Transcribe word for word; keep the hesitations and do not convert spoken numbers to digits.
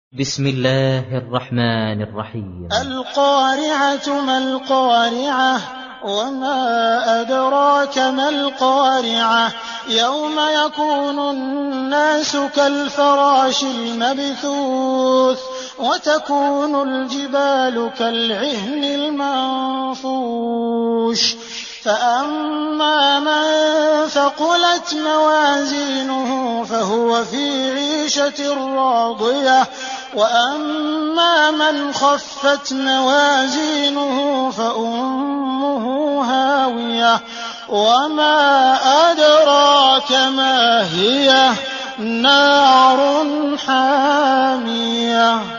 بسم الله الرحمن الرحيم. القارعة ما القارعة وما أدراك ما القارعة يوم يكون الناس كالفراش المبثوث وتكون الجبال كالعهن المنفوش فأما من ثقلت موازينه فهو في عيشة راضية وأما من خفت موازينه فأمه هاوية وما أدراك ما هي نار حامية.